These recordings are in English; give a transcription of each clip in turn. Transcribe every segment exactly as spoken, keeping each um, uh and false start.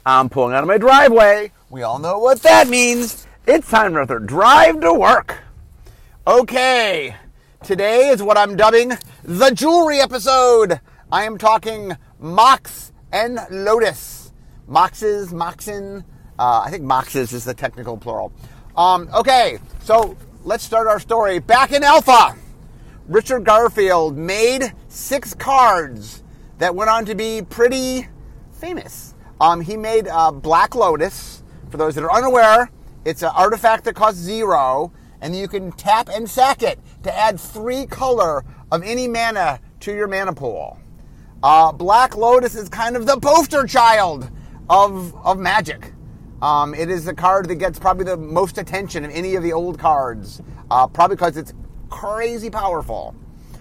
I'm pulling out of my driveway. We all know what that means. It's time for another drive to work. Okay, today is what I'm dubbing the jewelry episode. I am talking Mox and Lotus. Moxes, Moxin. Uh, I think Moxes is the technical plural. Um, okay, so let's start our story. Back in Alpha, Richard Garfield made six cards that went on to be pretty famous. Um, he made uh, Black Lotus. For those that are unaware, it's an artifact that costs zero, and you can tap and sack it to add three color of any mana to your mana pool. Uh, Black Lotus is kind of the poster child of of Magic. Um, it is the card that gets probably the most attention of any of the old cards, uh, probably because it's crazy powerful.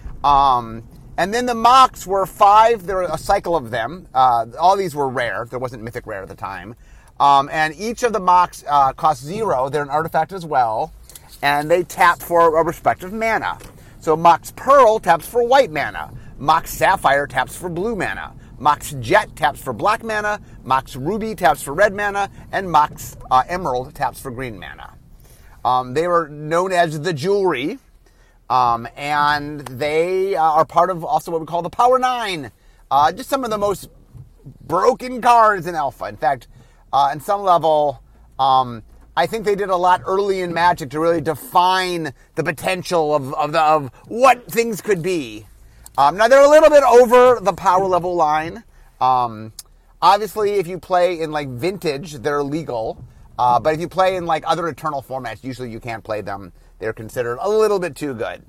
Um, and then the Mox were five. There were a cycle of them. Uh, all these were rare. There wasn't Mythic Rare at the time. Um, and each of the Mox uh, costs zero. They're an artifact as well. And they tap for a respective mana. So Mox Pearl taps for white mana. Mox Sapphire taps for blue mana. Mox Jet taps for black mana. Mox Ruby taps for red mana. And Mox uh, Emerald taps for green mana. Um, they were known as the jewelry. Um, and they uh, are part of also what we call the Power Nine. Uh, just some of the most broken cards in Alpha. In fact, uh, on some level, um, I think they did a lot early in Magic to really define the potential of, of, the, of what things could be. Um, now, they're a little bit over the power level line. Um, obviously, if you play in like Vintage, they're legal. Uh, but if you play in like other Eternal formats, usually you can't play them. They're considered a little bit too good.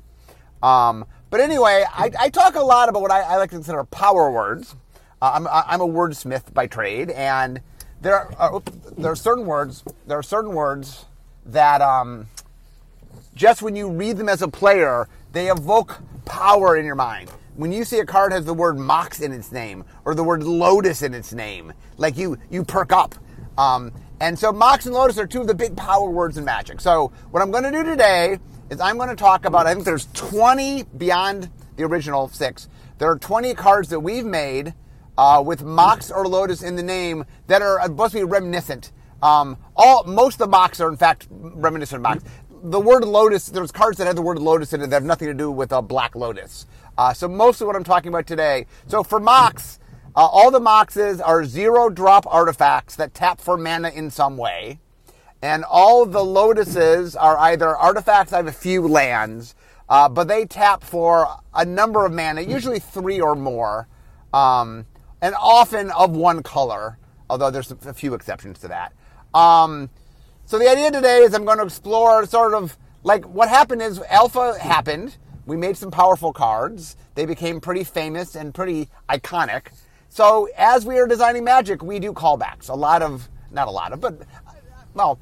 Um, but anyway, I, I talk a lot about what I, I like to consider power words. Uh, I'm, I'm a wordsmith by trade, and there are, uh, there are certain words. There are certain words that um, just when you read them as a player, they evoke power in your mind. When you see a card has the word Mox in its name or the word Lotus in its name, like you you perk up. Um, and so Mox and Lotus are two of the big power words in Magic. So what I'm going to do today is I'm going to talk about, I think there's twenty beyond the original six. There are twenty cards that we've made uh, with Mox or Lotus in the name that are supposed to be reminiscent. Um, all Most of the Mox are, in fact, reminiscent of Mox. The word Lotus, there's cards that have the word Lotus in it that have nothing to do with a Black Lotus. Uh, so most of what I'm talking about today. So for Mox, uh, all the Moxes are zero-drop artifacts that tap for mana in some way. And all the Lotuses are either artifacts that have a few lands, uh, but they tap for a number of mana, usually three or more, um, and often of one color, although there's a few exceptions to that. Um, so the idea today is I'm going to explore sort of, like, what happened is Alpha happened. We made some powerful cards. They became pretty famous and pretty iconic. So as we are designing Magic, we do callbacks. A lot of, not a lot of, but, well,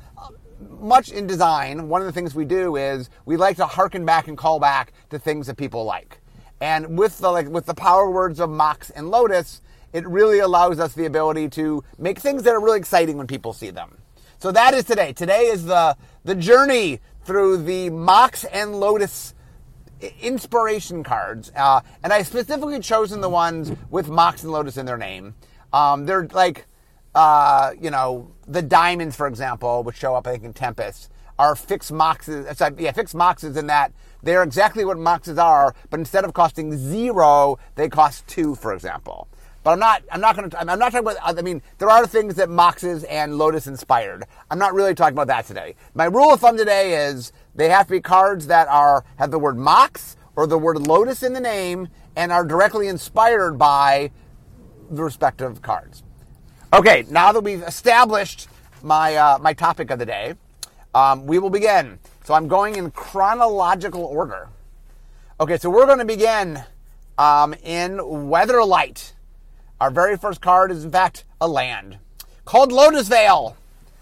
much in design, one of the things we do is we like to harken back and call back to things that people like. And with the like with the power words of Mox and Lotus, it really allows us the ability to make things that are really exciting when people see them. So that is today. Today is the the journey through the Mox and Lotus inspiration cards. Uh, and I specifically chosen the ones with Mox and Lotus in their name. Um, they're like, uh, you know, the diamonds, for example, which show up, I think, in Tempest, are fixed Moxes. Sorry, yeah, fixed Moxes in that they're exactly what Moxes are, but instead of costing zero, they cost two, for example. But I'm not. I'm not going to. I'm not talking about. I mean, there are things that Moxes and Lotus inspired. I'm not really talking about that today. My rule of thumb today is they have to be cards that are have the word Mox or the word Lotus in the name and are directly inspired by the respective cards. Okay, now that we've established my uh, my topic of the day, um, we will begin. So I'm going in chronological order. Okay, so we're going to begin um, in Weatherlight. Our very first card is, in fact, a land called Lotus Veil.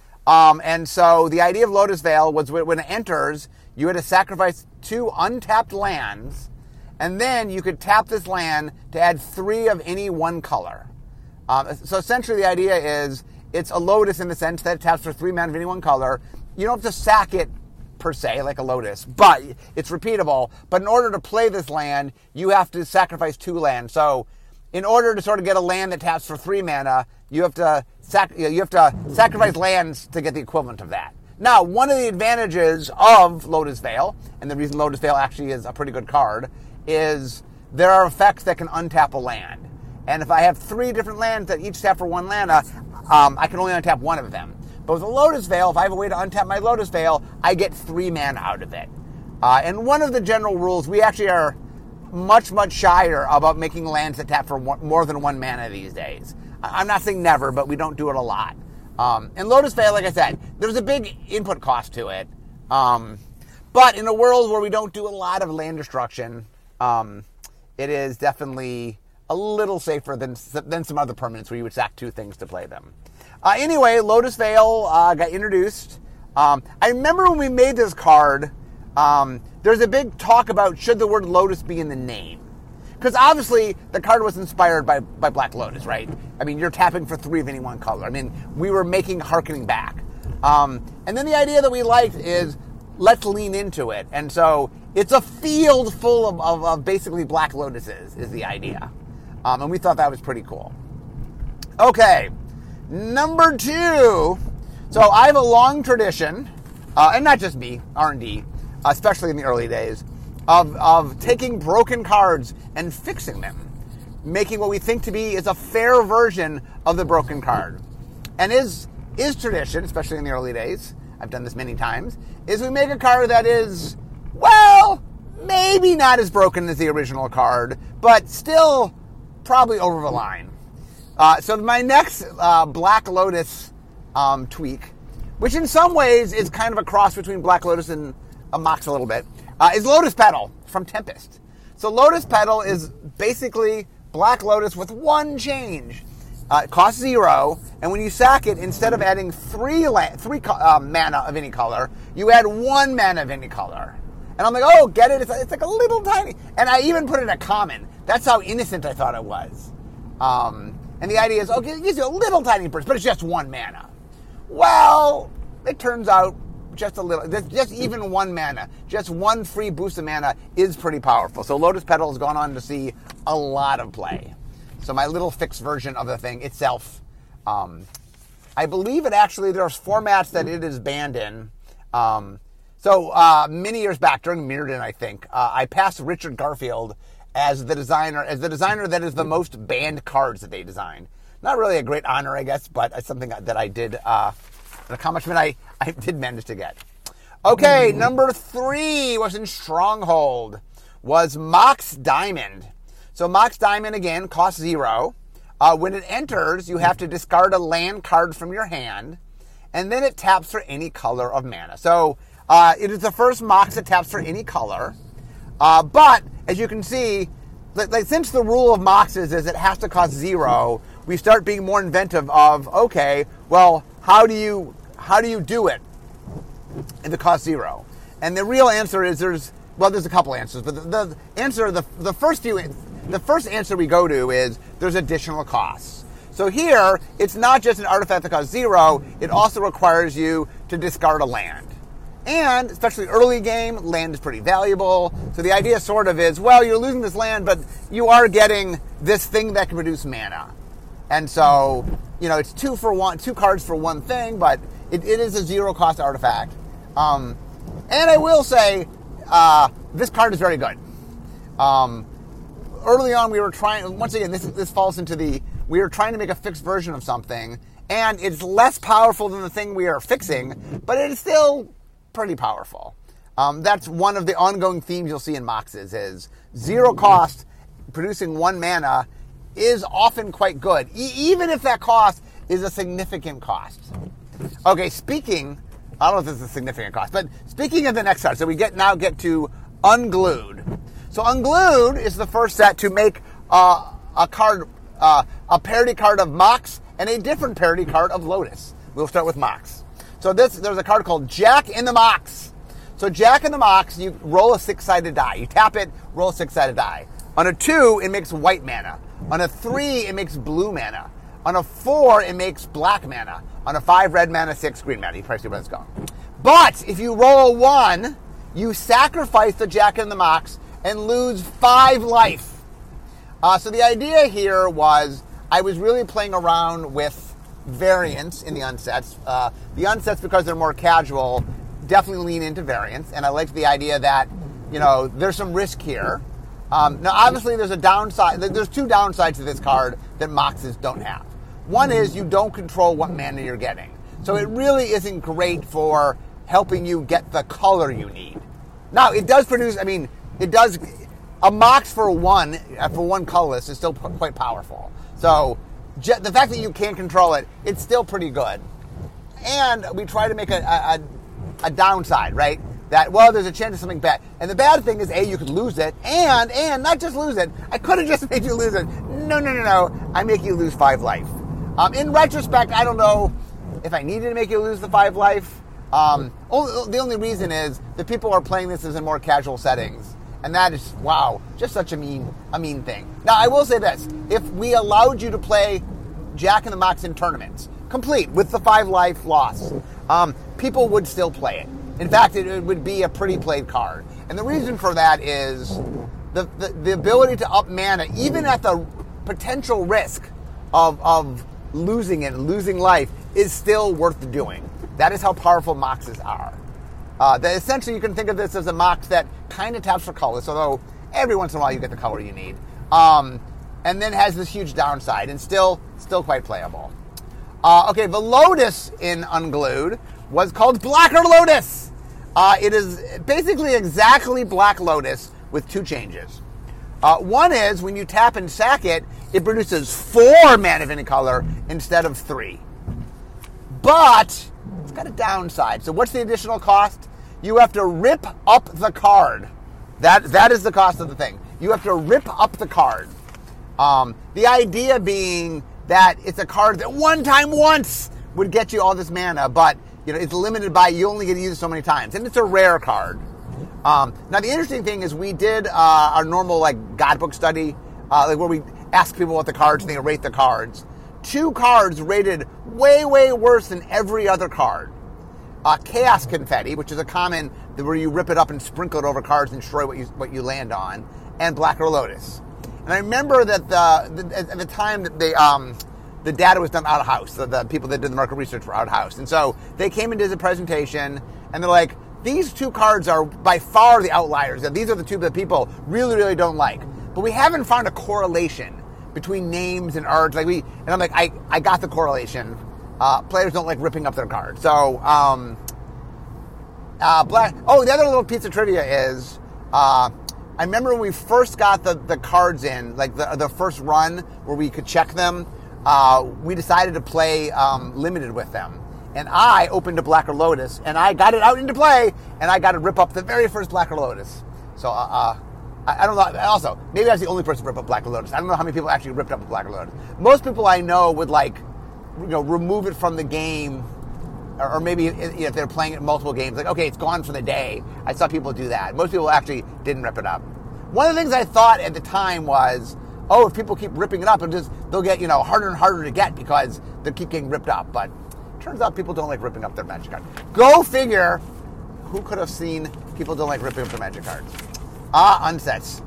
Um, and so the idea of Lotus Veil was when it enters, you had to sacrifice two untapped lands, and then you could tap this land to add three of any one color. Um, so essentially the idea is it's a Lotus in the sense that it taps for three mana of any one color. You don't have to sack it per se, like a Lotus, but it's repeatable. But in order to play this land, you have to sacrifice two lands. So in order to sort of get a land that taps for three mana, you have to sac- you have to sacrifice lands to get the equivalent of that. Now, one of the advantages of Lotus Veil, and the reason Lotus Veil actually is a pretty good card, is there are effects that can untap a land. And if I have three different lands that each tap for one mana, um, I can only untap one of them. But with a Lotus Veil, if I have a way to untap my Lotus Veil, I get three mana out of it. Uh, and one of the general rules, we actually are much, much shyer about making lands that tap for one, more than one mana these days. I'm not saying never, but we don't do it a lot. Um, and Lotus Veil, like I said, there's a big input cost to it. Um, but in a world where we don't do a lot of land destruction, um, it is definitely a little safer than than some other permanents where you would sack two things to play them. Uh, anyway, Lotus Veil uh, got introduced. Um, I remember when we made this card, um, there's a big talk about should the word Lotus be in the name. Because obviously the card was inspired by, by Black Lotus, right? I mean, you're tapping for three of any one color. I mean, we were making Harkening Back. Um, and then the idea that we liked is let's lean into it. And so it's a field full of, of, of basically Black Lotuses is the idea. Um, and we thought that was pretty cool. Okay, number two. So I have a long tradition, uh, and not just me, R and D, especially in the early days, of, of taking broken cards and fixing them, making what we think to be is a fair version of the broken card. And is is tradition, especially in the early days, I've done this many times, is we make a card that is, well, maybe not as broken as the original card, but still probably over the line. Uh, so my next uh, Black Lotus um, tweak, which in some ways is kind of a cross between Black Lotus and a Mox a little bit, uh, is Lotus Petal from Tempest. So Lotus Petal is basically Black Lotus with one change. Uh, it costs zero, and when you sack it, instead of adding three la- three uh, mana of any color, you add one mana of any color. And I'm like, oh, get it? It's, it's like a little tiny. And I even put it at common. That's how innocent I thought it was. Um, and the idea is, okay, it gives you a little tiny burst, but it's just one mana. Well, it turns out just a little, just even one mana, just one free boost of mana is pretty powerful. So Lotus Petal has gone on to see a lot of play. So my little fixed version of the thing itself, um, I believe it actually, there's formats that it is banned in. Um, so uh, many years back during Mirrodin, I think, uh, I passed Richard Garfield as the designer, as the designer that is the most banned cards that they designed. Not really a great honor, I guess, but it's something that I did, uh, an accomplishment I, I did manage to get. Okay, number three was in Stronghold, was Mox Diamond. So Mox Diamond, again, costs zero. Uh, when it enters, you have to discard a land card from your hand, and then it taps for any color of mana. So uh, it is the first Mox that taps for any color. Uh, but, as you can see, like, like, since the rule of Moxes is it has to cost zero, we start being more inventive of, okay, well, how do you how do you do it if it costs zero? And the real answer is there's, well, there's a couple answers, but the, the answer, the, the first few... The first answer we go to is there's additional costs. So here, it's not just an artifact that costs zero, it also requires you to discard a land. And, especially early game, land is pretty valuable. So the idea sort of is, well, you're losing this land, but you are getting this thing that can produce mana. And so, you know, it's two for one, two cards for one thing, but it, it is a zero cost artifact. Um, and I will say, uh, this card is very good. Um, Early on, we were trying, once again, this this falls into the, we were trying to make a fixed version of something, and it's less powerful than the thing we are fixing, but it is still pretty powerful. Um, that's one of the ongoing themes you'll see in Moxes, is zero cost, producing one mana, is often quite good, e- even if that cost is a significant cost. Okay, speaking, I don't know if this is a significant cost, but speaking of the next card, so we get now get to Unglued. So Unglued is the first set to make uh, a card, uh, a parody card of Mox and a different parody card of Lotus. We'll start with Mox. So this, there's a card called Jack in the Mox. So Jack in the Mox, you roll a six-sided die. You tap it, roll a six-sided die. On a two, it makes white mana. On a three, it makes blue mana. On a four, it makes black mana. On a five, red mana, six, green mana. You probably see where it's going. But if you roll a one, you sacrifice the Jack in the Mox and lose five life. Uh, so the idea here was I was really playing around with variance in the unsets. Uh, the unsets, because they're more casual, definitely lean into variance. And I like the idea that, you know, there's some risk here. Um, now, obviously, there's a downside. There's two downsides to this card that Moxes don't have. One is you don't control what mana you're getting. So it really isn't great for helping you get the color you need. Now, it does produce, I mean, it does, a Mox for one, for one colorless is still p- quite powerful. So je- the fact that you can't control it, it's still pretty good. And we try to make a, a, a downside, right? That, well, there's a chance of something bad. And the bad thing is, A, you could lose it, and, and, not just lose it, I could have just made you lose it. No, no, no, no, I make you lose five life. Um, in retrospect, I don't know if I needed to make you lose the five life. Um, only, the only reason is that people are playing this as in more casual settings. And that is, wow, just such a mean a mean thing. Now, I will say this. If we allowed you to play Jack and the Mox in tournaments, complete, with the five life loss, um, people would still play it. In fact, it, it would be a pretty played card. And the reason for that is the, the, the ability to up mana, even at the potential risk of, of losing it, losing life, is still worth doing. That is how powerful Moxes are. Uh, that essentially, you can think of this as a Mox that kind of taps for colors, although every once in a while you get the color you need. Um, and then has this huge downside, and still still quite playable. Uh, okay, the Lotus in Unglued was called Blacker Lotus. Uh, it is basically exactly Black Lotus with two changes. Uh, one is, when you tap and sack it, it produces four mana of any color instead of three. But it's got a downside. So what's the additional cost? You have to rip up the card. That That is the cost of the thing. You have to rip up the card. Um, the idea being that it's a card that one time once would get you all this mana, but you know it's limited by you only get to use it so many times. And it's a rare card. Um, now, the interesting thing is we did uh, our normal like Godbook study, uh, like where we ask people what the cards and they rate the cards. Two cards rated way, way worse than every other card. Uh, Chaos Confetti, which is a common where you rip it up and sprinkle it over cards and destroy what you what you land on, and Blacker Lotus. And I remember that the, the at the time that they um, the data was done out of house. So the people that did the market research were out of house, and so they came and did the presentation, and they're like, these two cards are by far the outliers. And these are the two that people really, really don't like. But we haven't found a correlation between names and art. Like we, and I'm like, I, I got the correlation. Uh, players don't like ripping up their cards. So, um, uh, black. Oh, the other little piece of trivia is, uh, I remember when we first got the, the cards in, like the the first run where we could check them. Uh, we decided to play um, limited with them. And I opened a Blacker Lotus, and I got it out into play, and I got to rip up the very first Blacker Lotus. So, uh, uh, I, I don't know. Also, maybe I was the only person to rip up Blacker Lotus. I don't know how many people actually ripped up a Blacker Lotus. Most people I know would, like, you know, remove it from the game, or, or maybe you know, if they're playing it multiple games, like, okay, it's gone for the day. I saw people do that. Most people actually didn't rip it up. One of the things I thought at the time was, oh, if people keep ripping it up, and just they'll get, you know, harder and harder to get because they keep getting ripped up. But turns out people don't like ripping up their Magic cards. Go figure. Who could have seen people don't like ripping up their Magic cards? Ah, unsets.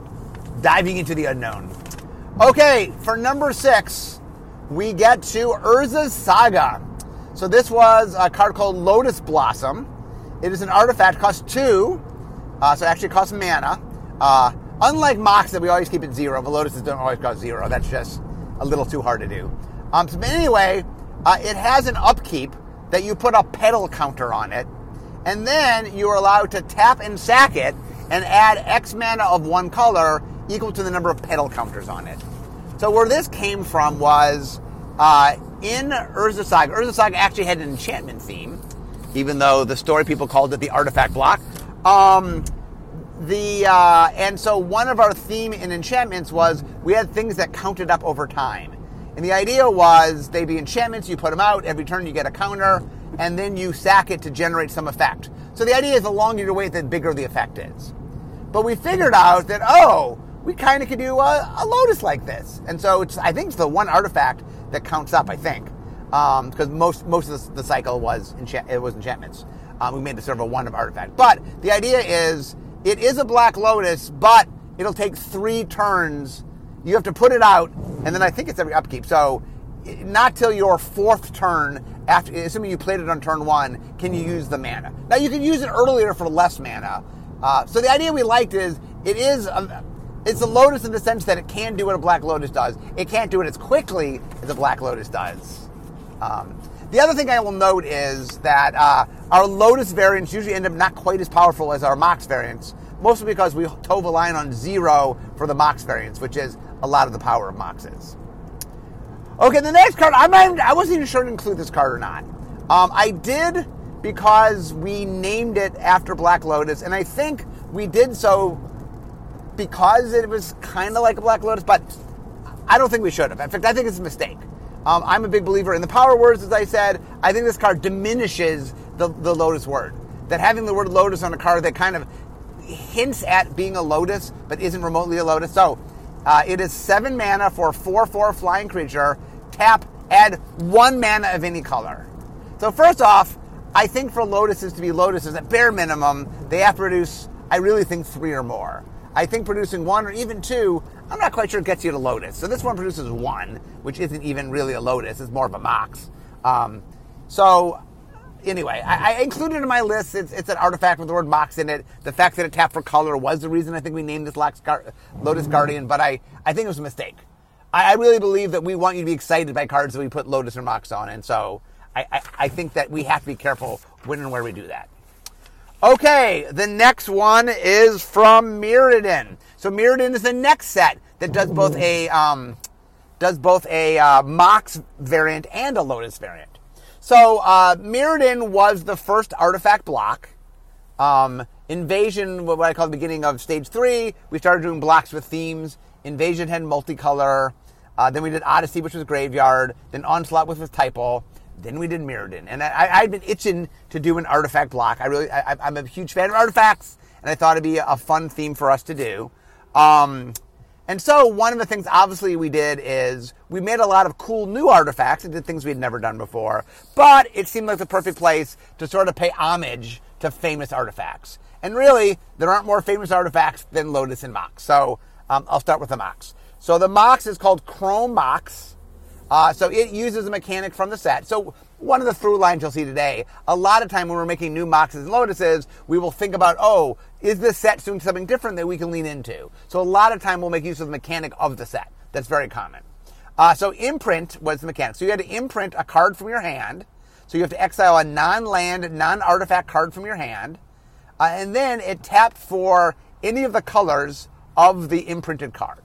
Diving into the unknown. Okay, for number six, we get to Urza's Saga. So this was a card called Lotus Blossom. It is an artifact, costs two, uh, so it actually costs mana. Uh, unlike Mox, that we always keep at zero, the Lotuses don't always cost zero. That's just a little too hard to do. Um, so, but anyway, Uh, it has an upkeep that you put a pedal counter on it, and then you are allowed to tap and sack it and add X mana of one color equal to the number of pedal counters on it. So where this came from was uh, in Urza Saga. Urza Saga actually had an enchantment theme, even though the story people called it the artifact block. Um, the uh, and so one of our theme in enchantments was we had things that counted up over time. And the idea was they'd be enchantments, you put them out, every turn you get a counter, and then you sack it to generate some effect. So the idea is the longer you wait, the bigger the effect is. But we figured out that, oh, we kind of could do a, a Lotus like this. And so it's, I think it's the one artifact that counts up, I think. Because um, most most of the, the cycle was enchant, it was enchantments. Um, we made the server one of artifact. But the idea is it is a Black Lotus, but it'll take three turns. You have to put it out, and then I think it's every upkeep. So not till your fourth turn, after assuming you played it on turn one, can you use the mana. Now, you can use it earlier for less mana. Uh, so the idea we liked is, it is a, it's a Lotus in the sense that it can do what a Black Lotus does. It can't do it as quickly as a Black Lotus does. Um, the other thing I will note is that uh, our Lotus variants usually end up not quite as powerful as our Mox variants, mostly because we tove a line on zero for the Mox variants, which is a lot of the power of Moxes. Okay, the next card, I'm not even, I wasn't even sure to include this card or not. Um, I did because we named it after Black Lotus, and I think we did so because it was kind of like a Black Lotus, but I don't think we should have. In fact, I think it's a mistake. Um, I'm a big believer in the power words, as I said. I think this card diminishes the, the Lotus word. That having the word Lotus on a card that kind of hints at being a Lotus, but isn't remotely a Lotus. So, uh, it is seven mana for a four four flying creature. Tap, add one mana of any color. So first off, I think for Lotuses to be Lotuses, at bare minimum, they have to produce, I really think, three or more. I think producing one or even two, I'm not quite sure it gets you to Lotus. So this one produces one, which isn't even really a Lotus. It's more of a Mox. Um, so anyway, I, I included it in my list. It's, it's an artifact with the word Mox in it. The fact that it tapped for color was the reason I think we named this Lotus Guardian, but I, I think it was a mistake. I, I really believe that we want you to be excited by cards that we put Lotus or Mox on, and so I, I, I think that we have to be careful when and where we do that. Okay, the next one is from Mirrodin. So Mirrodin is the next set that does both a um, does both a uh, Mox variant and a Lotus variant. So uh, Mirrodin was the first artifact block. Um, Invasion, what I call the beginning of stage three, we started doing blocks with themes. Invasion had multicolor. Uh, then we did Odyssey, which was Graveyard. Then Onslaught, which was Typal. Then we did Mirrodin, and I, I'd been itching to do an artifact block. I really, I, I'm a huge fan of artifacts, and I thought it'd be a fun theme for us to do. Um, and so one of the things, obviously, we did is we made a lot of cool new artifacts and did things we had never done before. But it seemed like the perfect place to sort of pay homage to famous artifacts. And really, there aren't more famous artifacts than Lotus and Mox. So um, I'll start with the Mox. So the Mox is called Chrome Mox. Uh, so it uses a mechanic from the set. So one of the through lines you'll see today, a lot of time when we're making new Moxes and Lotuses, we will think about, oh, is this set doing something different that we can lean into? So a lot of time we'll make use of the mechanic of the set. That's very common. Uh, so imprint was the mechanic. So you had to imprint a card from your hand. So you have to exile a non-land, non-artifact card from your hand. Uh, and then it tapped for any of the colors of the imprinted card.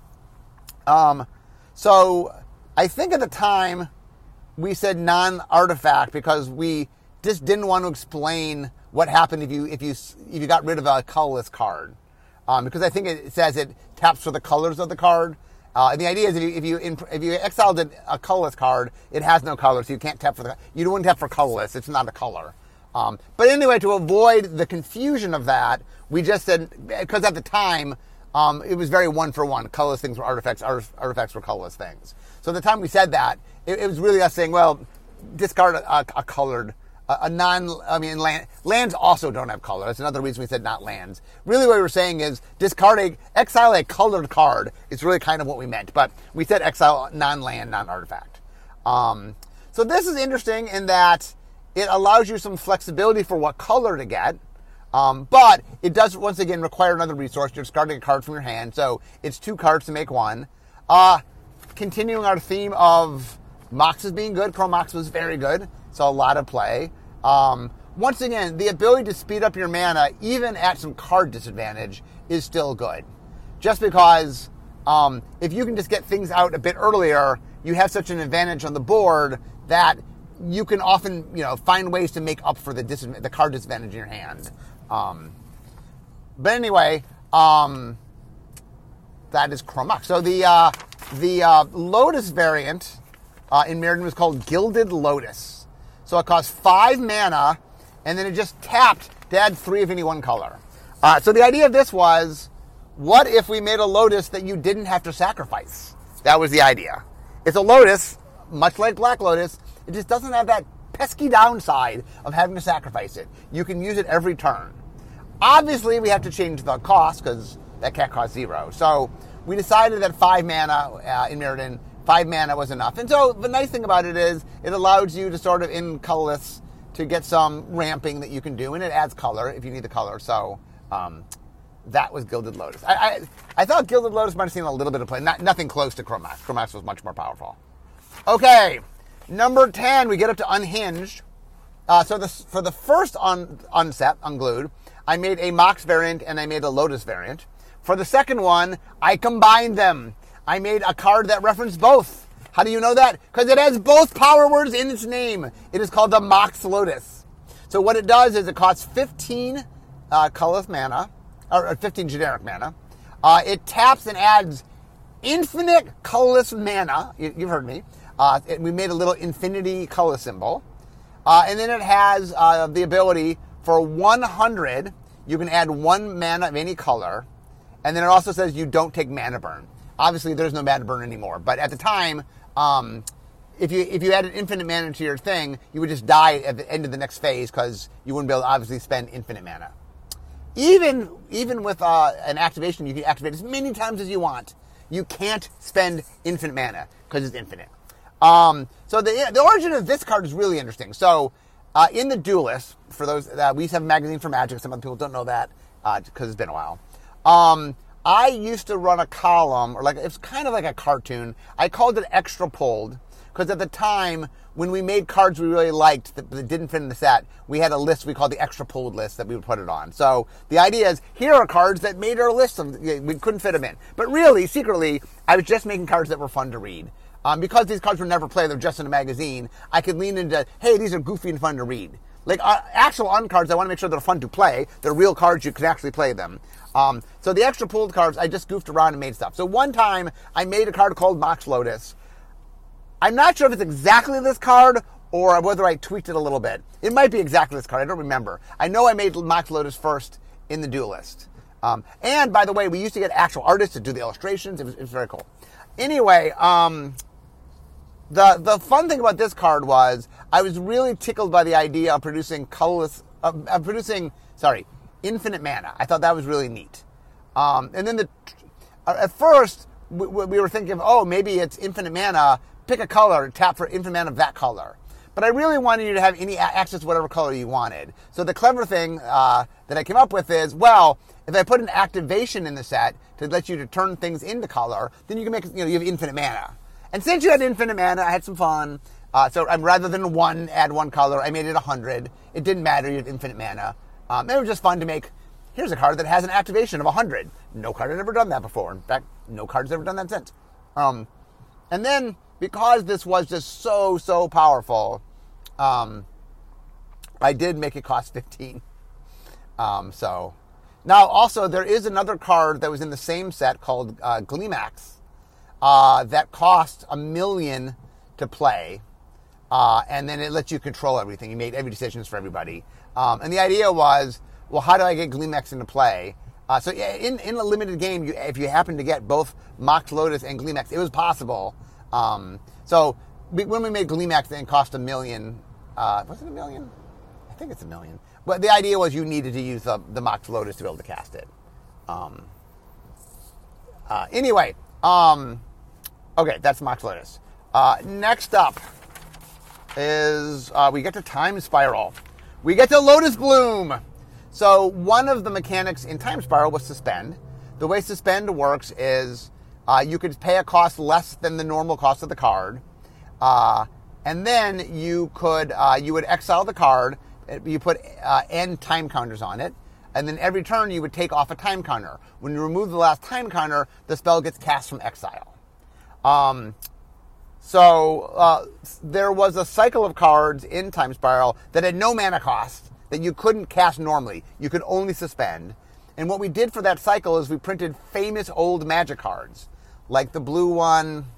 Um, so... I think at the time we said non-artifact because we just didn't want to explain what happened if you if you if you got rid of a colorless card, um, because I think it says it taps for the colors of the card. Uh, and the idea is if you if you if you exiled a colorless card, it has no color, so you can't tap for the you don't want to tap for colorless. It's not a color. Um, but anyway, to avoid the confusion of that, we just said because at the time. Um, it was very one for one. Colorless things were artifacts. Artifacts were colorless things. So at the time we said that, it, it was really us saying, well, discard a, a colored, a, a non, I mean, land, lands also don't have color. That's another reason we said not lands. Really what we were saying is discard a, exile a colored card. It's really kind of what we meant. But we said exile non-land, non-artifact. Um, so this is interesting in that it allows you some flexibility for what color to get. Um, but it does, once again, require another resource. You're discarding a card from your hand, so it's two cards to make one. Uh, continuing our theme of Moxes being good, Chrome Mox was very good, so a lot of play. Um, once again, the ability to speed up your mana, even at some card disadvantage, is still good. Just because um, if you can just get things out a bit earlier, you have such an advantage on the board that you can often, you know, find ways to make up for the, disadv- the card disadvantage in your hand. Um, but anyway, um, that is Chrome Mox. So the uh, the uh, Lotus variant uh, in Mirrodin was called Gilded Lotus. So it cost five mana, and then it just tapped to add three of any one color. Uh, so the idea of this was, what if we made a Lotus that you didn't have to sacrifice? That was the idea. It's a Lotus, much like Black Lotus. It just doesn't have that pesky downside of having to sacrifice it. You can use it every turn. Obviously, we have to change the cost because that can't cost zero. So we decided that five mana uh, in Mirrodin five mana was enough. And so the nice thing about it is it allows you to sort of, in colorless, to get some ramping that you can do, and it adds color if you need the color. So um, that was Gilded Lotus. I, I I thought Gilded Lotus might have seen a little bit of play, not nothing close to Chromax. Chromax was much more powerful. Okay, number ten, we get up to Unhinged. Uh, so this, for the first un, unset, Unglued, I made a Mox variant and I made a Lotus variant. For the second one, I combined them. I made a card that referenced both. How do you know that? Because it has both power words in its name. It is called the Mox Lotus. So what it does is it costs fifteen uh, colorless mana, or fifteen generic mana. Uh, it taps and adds infinite colorless mana. You, you've heard me. Uh, it, we made a little infinity color symbol. Uh, and then it has uh, the ability for one hundred, you can add one mana of any color. And then it also says you don't take mana burn. Obviously, there's no mana burn anymore. But at the time, um, if you if you added infinite mana to your thing, you would just die at the end of the next phase because you wouldn't be able to obviously spend infinite mana. Even even with uh, an activation, you can activate as many times as you want. You can't spend infinite mana because it's infinite. Um, so the the origin of this card is really interesting. So uh, in the Duelist, for those that uh, we used to have a magazine for Magic. Some other people don't know that because uh, it's been a while. Um, I used to run a column, or like it's kind of like a cartoon. I called it Extra Pulled because at the time when we made cards we really liked that, that didn't fit in the set, we had a list we called the Extra Pulled list that we would put it on. So the idea is here are cards that made our list. Of, we couldn't fit them in, but really secretly I was just making cards that were fun to read. Um, because these cards were never played, they're just in a magazine, I could lean into, hey, these are goofy and fun to read. Like uh, actual uncards, I want to make sure they're fun to play. They're real cards, you can actually play them. Um, so the Extra Pulled cards, I just goofed around and made stuff. So one time, I made a card called Mox Lotus. I'm not sure if it's exactly this card or whether I tweaked it a little bit. It might be exactly this card, I don't remember. I know I made Mox Lotus first in the Duelist. Um, and by the way, we used to get actual artists to do the illustrations. It was, it was very cool. Anyway, um... The the fun thing about this card was I was really tickled by the idea of producing colorless, uh, of producing, sorry, infinite mana. I thought that was really neat. Um, and then the, uh, at first we, we were thinking, oh, maybe it's infinite mana, pick a color, tap for infinite mana of that color. But I really wanted you to have any access to whatever color you wanted. So the clever thing uh, that I came up with is, well, if I put an activation in the set to let you to turn things into color, then you can make, you know, you have infinite mana. And since you had infinite mana, I had some fun. Uh, so um, rather than one, add one color, I made it one hundred. It didn't matter, you had infinite mana. Um, it was just fun to make, here's a card that has an activation of one hundred. No card had ever done that before. In fact, no card's ever done that since. Um, and then, because this was just so, so powerful, um, I did make it cost fifteen. Um, so, now also, there is another card that was in the same set called uh, Gleemax. Uh, that cost a million to play, uh, and then it lets you control everything. You made every decisions for everybody. Um, and the idea was, well, how do I get Gleemax into play? Uh, so in, in a limited game, you, if you happen to get both Mox Lotus and Gleemax, it was possible. Um, so we, when we made Gleemax, it cost a million. Uh, was it a million? I think it's a million. But the idea was you needed to use the, the Mox Lotus to be able to cast it. Um, uh, anyway. Um, okay, that's Mox Lotus. Uh, next up is uh, we get to Time Spiral. We get to Lotus Bloom. So one of the mechanics in Time Spiral was Suspend. The way Suspend works is uh, you could pay a cost less than the normal cost of the card, uh, and then you could uh, you would exile the card. You put uh, end time counters on it. And then every turn you would take off a time counter. When you remove the last time counter, the spell gets cast from exile. Um, so uh, there was a cycle of cards in Time Spiral that had no mana cost, that you couldn't cast normally. You could only suspend. And what we did for that cycle is we printed famous old Magic cards, like the blue one.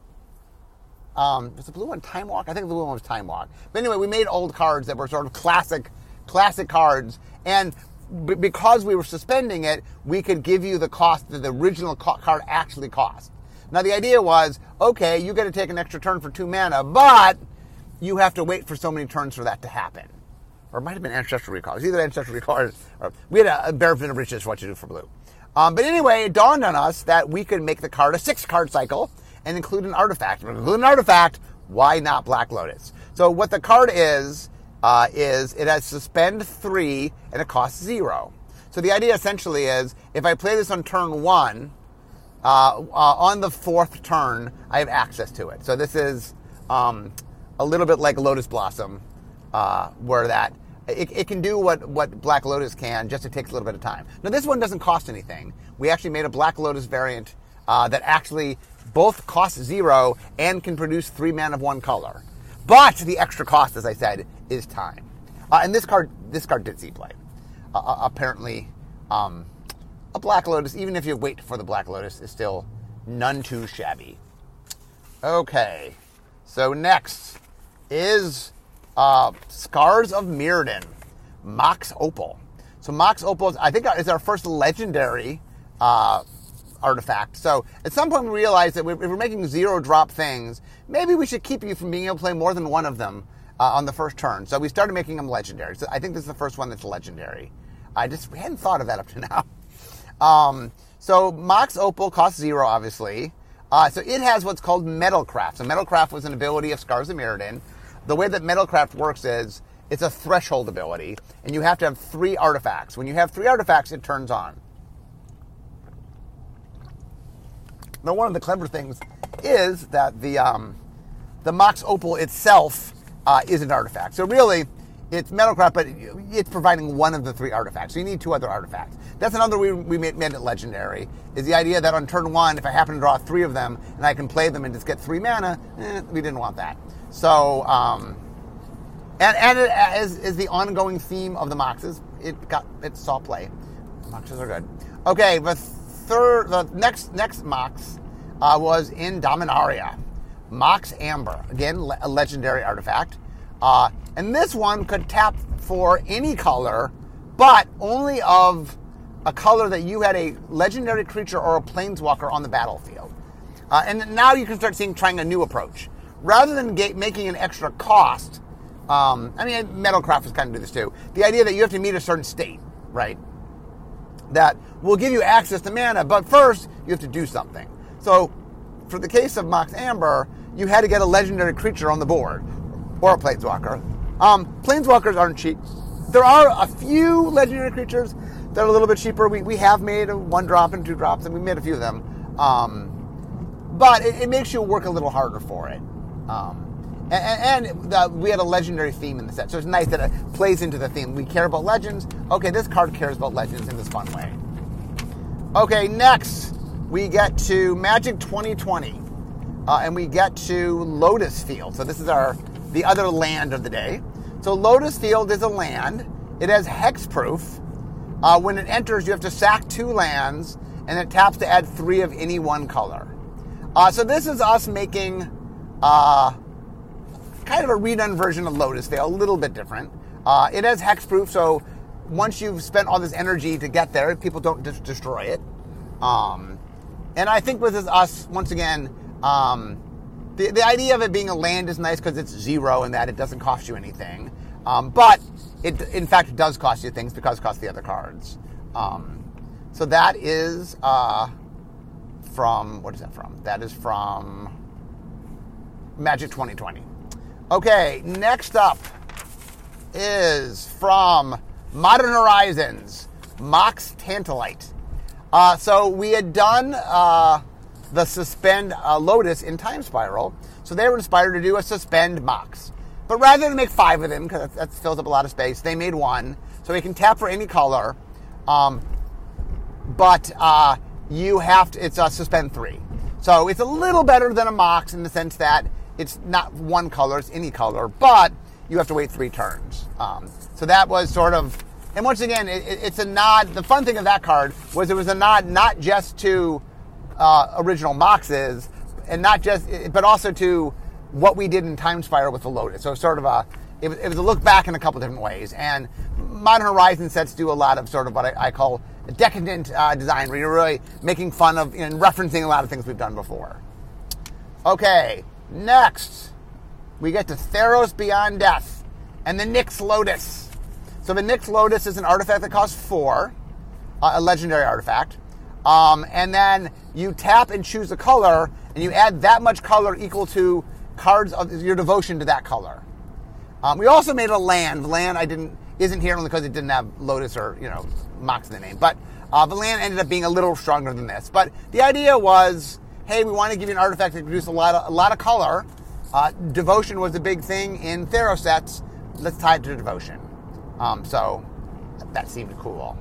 Um, was the blue one Time Walk? I think the blue one was Time Walk. But anyway, we made old cards that were sort of classic, classic cards. And because we were suspending it, we could give you the cost that the original card actually cost. Now, the idea was, okay, you got to take an extra turn for two mana, but you have to wait for so many turns for that to happen. Or it might have been Ancestral Recall. It was either Ancestral Recall or, or we had a, a Bear of Riches for what to do for blue. Um, but anyway, it dawned on us that we could make the card a six-card cycle, and include an artifact. If we include an artifact, why not Black Lotus? So what the card is, uh, is it has suspend three and it costs zero. So the idea essentially is if I play this on turn one, uh, uh, on the fourth turn, I have access to it. So this is um, a little bit like Lotus Blossom, uh, where that it, it can do what, what Black Lotus can, just it takes a little bit of time. Now this one doesn't cost anything. We actually made a Black Lotus variant uh, that actually both costs zero and can produce three mana of one color. But the extra cost, as I said, is time. Uh, and this card, this card did see play. Uh, apparently, um, a Black Lotus, even if you wait for the Black Lotus, is still none too shabby. Okay, so next is uh, Scars of Mirrodin, Mox Opal. So Mox Opal, is, I think, is our first legendary uh, artifact. So at some point we realized that if we're making zero drop things, maybe we should keep you from being able to play more than one of them uh, on the first turn. So we started making them legendary. So I think this is the first one that's legendary. I just we hadn't thought of that up to now. Um, so Mox Opal costs zero, obviously. Uh, so it has what's called Metalcraft. So Metalcraft was an ability of Scars of Mirrodin. The way that Metalcraft works is it's a threshold ability, and you have to have three artifacts. When you have three artifacts, it turns on. Now, one of the clever things is that the um, the Mox Opal itself uh, is an artifact. So really, it's Metalcraft, but it's providing one of the three artifacts. So you need two other artifacts. That's another way we made, made it legendary, is the idea that on turn one, if I happen to draw three of them and I can play them and just get three mana, eh, we didn't want that. So, um, and, and it is, is the ongoing theme of the Moxes. It got, it saw play. Moxes are good. Okay, the third, the next, next Mox uh, was in Dominaria. Mox Amber. Again, le- a legendary artifact. Uh, and this one could tap for any color, but only of a color that you had a legendary creature or a planeswalker on the battlefield. Uh, and now you can start seeing trying a new approach. Rather than ga- making an extra cost, um, I mean, Metalcraft is kind of do this too. The idea that you have to meet a certain state, right? That will give you access to mana, but first you have to do something. So, for the case of Mox Amber, you had to get a legendary creature on the board, or a planeswalker. Um, planeswalkers aren't cheap. There are a few legendary creatures that are a little bit cheaper. We we have made a one drop and two drops, and we made a few of them. Um, but it, it makes you work a little harder for it. Um, and and the, we had a legendary theme in the set, so it's nice that it plays into the theme. We care about legends. Okay, this card cares about legends in this fun way. Okay, next we get to Magic twenty twenty, uh, and we get to Lotus Field. So this is our the other land of the day. So Lotus Field is a land. It has hexproof. Uh, when it enters, you have to sack two lands, and it taps to add three of any one color. Uh, so this is us making uh, kind of a redone version of Lotus Field, a little bit different. Uh, it has hexproof, so once you've spent all this energy to get there, people don't just destroy it. Um, and I think with this, us, once again, um, The, the idea of it being a land is nice because it's zero and that it doesn't cost you anything. Um, but it, in fact, it does cost you things because it costs the other cards. Um, so that is uh, from, what is that from? That is from Magic twenty twenty. Okay, next up is from Modern Horizons, Mox Tantalite. Uh, so we had done... Uh, the Suspend uh, Lotus in Time Spiral. So they were inspired to do a Suspend Mox. But rather than make five of them, because that, that fills up a lot of space, they made one. So we can tap for any color. Um, but uh, you have to, it's a Suspend three. So it's a little better than a Mox in the sense that it's not one color, it's any color. But you have to wait three turns. Um, so that was sort of, and once again, it, it, it's a nod. The fun thing of that card was it was a nod not just to Uh, original Moxes, and not just, but also to what we did in Time Spiral with the Lotus. So sort of a, it was, it was a look back in a couple different ways. And Modern Horizon sets do a lot of sort of what I, I call a decadent uh, design, where you're really making fun of and referencing a lot of things we've done before. Okay, next we get to Theros Beyond Death and the Nyx Lotus. So the Nyx Lotus is an artifact that costs four, uh, a legendary artifact. Um, and then you tap and choose a color, and you add that much color equal to cards of your devotion to that color. Um, we also made a land. Land I didn't isn't here only because it didn't have Lotus or you know Mox in the name, but uh, the land ended up being a little stronger than this. But the idea was, hey, we want to give you an artifact that produces a lot of a lot of color. Uh, devotion was a big thing in Theros sets. Let's tie it to devotion. Um, so that seemed cool.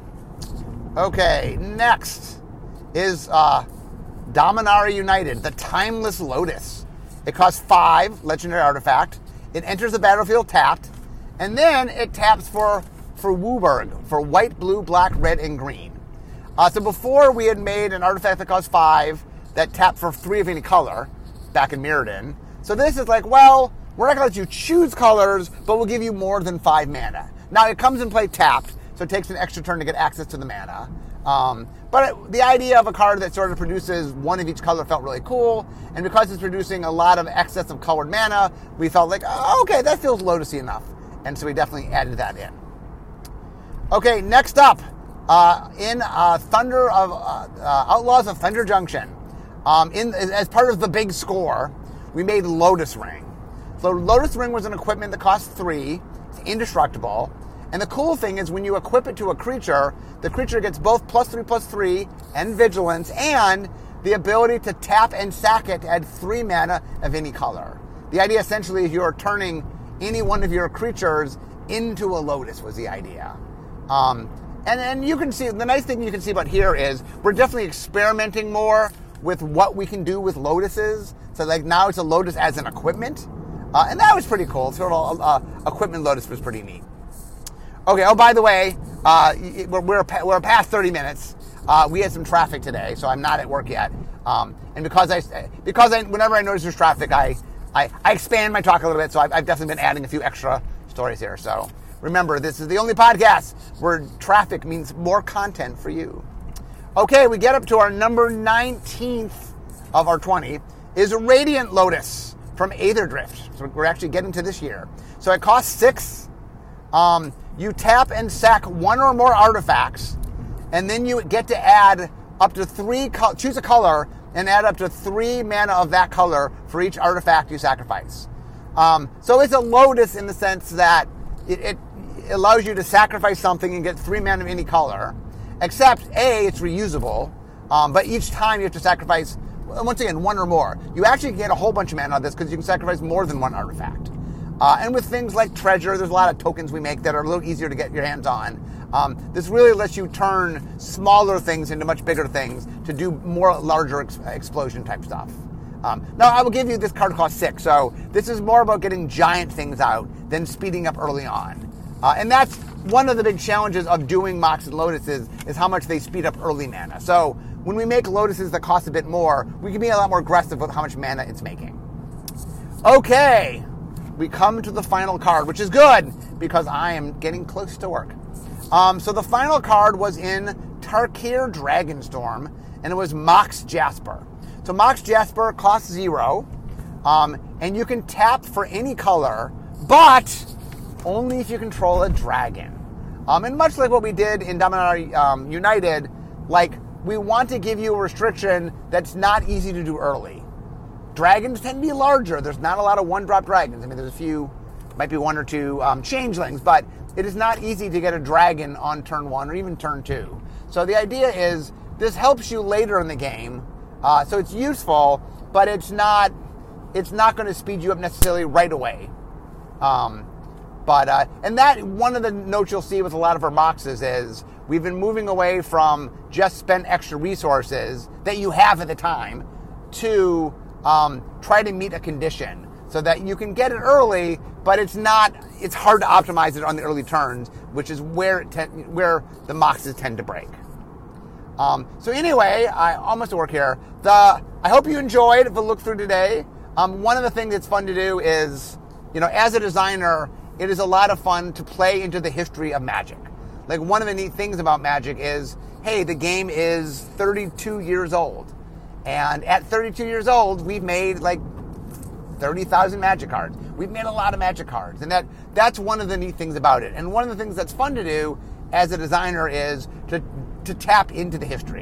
Okay, next is uh, Dominaria United, the Timeless Lotus. It costs five, legendary artifact. It enters the battlefield tapped, and then it taps for for WUBRG, for white, blue, black, red, and green. Uh, so before we had made an artifact that cost five that tapped for three of any color back in Mirrodin. So this is like, well, we're not going to let you choose colors, but we'll give you more than five mana. Now, it comes in play tapped, so it takes an extra turn to get access to the mana. Um, but it, the idea of a card that sort of produces one of each color felt really cool, and because it's producing a lot of excess of colored mana, we felt like, oh, okay, that feels Lotusy enough. And so we definitely added that in. Okay, next up, uh, in uh, Thunder of uh, uh, Outlaws of Thunder Junction, um, in as part of the big score, we made Lotus Ring. So Lotus Ring was an equipment that cost three, it's indestructible, and the cool thing is when you equip it to a creature, the creature gets both plus three, plus three, and vigilance, and the ability to tap and sack it to add three mana of any color. The idea essentially is you're turning any one of your creatures into a Lotus was the idea. Um, and, and you can see, the nice thing you can see about here is we're definitely experimenting more with what we can do with Lotuses. So like now it's a Lotus as an equipment. Uh, and that was pretty cool. Sort of uh, equipment Lotus was pretty neat. Okay, oh, by the way, uh, we're, we're, we're past thirty minutes. Uh, we had some traffic today, so I'm not at work yet. Um, and because I, because I, whenever I notice there's traffic, I, I, I expand my talk a little bit, so I've, I've definitely been adding a few extra stories here. So remember, this is the only podcast where traffic means more content for you. Okay, we get up to our number nineteenth of our twenty, is Radiant Lotus from Aetherdrift. So we're actually getting to this year. So it costs six. Um, you tap and sack one or more artifacts, and then you get to add up to three, co- choose a color, and add up to three mana of that color for each artifact you sacrifice. Um, so it's a Lotus in the sense that it, it allows you to sacrifice something and get three mana of any color, except A, it's reusable, um, but each time you have to sacrifice, once again, one or more. You actually get a whole bunch of mana out of this because you can sacrifice more than one artifact. Uh, and with things like treasure, there's a lot of tokens we make that are a little easier to get your hands on. Um, this really lets you turn smaller things into much bigger things to do more larger ex- explosion type stuff. Um, now, I will give you this card costs six, so this is more about getting giant things out than speeding up early on. Uh, and that's one of the big challenges of doing Mox and Lotuses is how much they speed up early mana. So when we make Lotuses that cost a bit more, we can be a lot more aggressive with how much mana it's making. Okay, we come to the final card, which is good because I am getting close to work. Um, so the final card was in Tarkir Dragonstorm, and it was Mox Jasper. So Mox Jasper costs zero, um, and you can tap for any color, but only if you control a dragon. Um, and much like what we did in Dominaria um, United, like we want to give you a restriction that's not easy to do early. Dragons tend to be larger. There's not a lot of one-drop dragons. I mean, there's a few, might be one or two um, changelings, but it is not easy to get a dragon on turn one or even turn two. So the idea is this helps you later in the game. Uh, so it's useful, but it's not it's not going to speed you up necessarily right away. Um, but uh, and that one of the notes you'll see with a lot of our Moxes is we've been moving away from just spend extra resources that you have at the time to um, try to meet a condition so that you can get it early, but it's not it's hard to optimize it on the early turns, which is where it te- where the Moxes tend to break. Um, so anyway, I almost work here. The I hope you enjoyed the look through today. Um, one of the things that's fun to do is, you know, as a designer, it is a lot of fun to play into the history of Magic. Like one of the neat things about Magic is, hey, the game is thirty-two years old, and at thirty-two years old, we've made like thirty thousand Magic cards. We've made a lot of Magic cards, and that that's one of the neat things about it. And one of the things that's fun to do as a designer is to to tap into the history.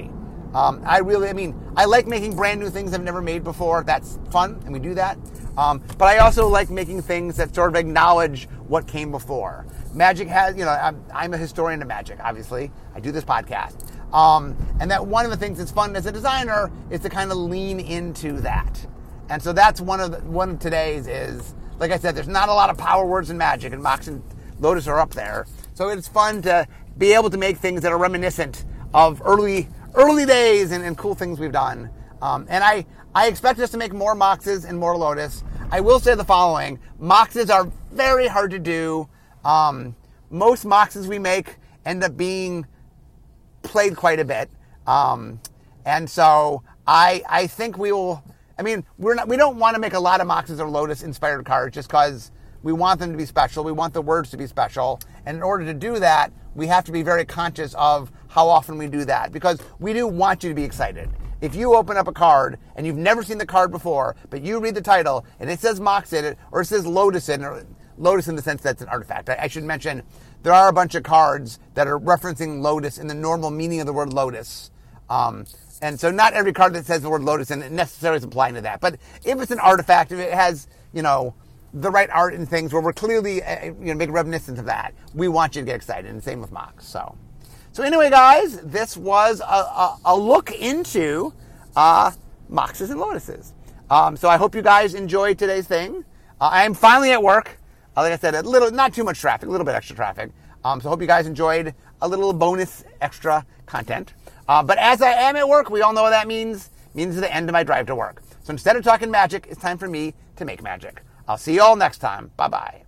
Um, I really, I mean, I like making brand new things I've never made before. That's fun, and we do that. Um, but I also like making things that sort of acknowledge what came before. Magic has, you know, I'm, I'm a historian of magic, obviously. I do this podcast. Um, and that one of the things that's fun as a designer is to kind of lean into that. And so that's one of the, one of today's is, like I said, there's not a lot of power words in magic, and Mox and Lotus are up there. So it's fun to be able to make things that are reminiscent of early early days and, and cool things we've done. Um, and I, I expect us to make more Moxes and more Lotus. I will say the following. Moxes are very hard to do. Um, most Moxes we make end up being played quite a bit. Um, and so I I think we will, I mean, we're not, we don't want to make a lot of Moxes or Lotus inspired cards just because we want them to be special. We want the words to be special. And in order to do that, we have to be very conscious of how often we do that, because we do want you to be excited. If you open up a card and you've never seen the card before, but you read the title and it says Mox in it, or it says Lotus in it, or Lotus in the sense that's an artifact. I, I should mention there are a bunch of cards that are referencing Lotus in the normal meaning of the word Lotus. Um, and so not every card that says the word Lotus in it necessarily is applying to that. But if it's an artifact, if it has, you know, the right art and things where we're clearly, uh, you know, making reminiscence of that, we want you to get excited. And same with Mox. So, so anyway, guys, this was a, a, a look into uh, Moxes and Lotuses. Um, so I hope you guys enjoyed today's thing. Uh, I am finally at work. Uh, like I said, a little, not too much traffic, a little bit extra traffic. Um, so I hope you guys enjoyed a little bonus extra content. Uh, but as I am at work, we all know what that means. It means the end of my drive to work. So instead of talking magic, it's time for me to make magic. I'll see you all next time. Bye-bye.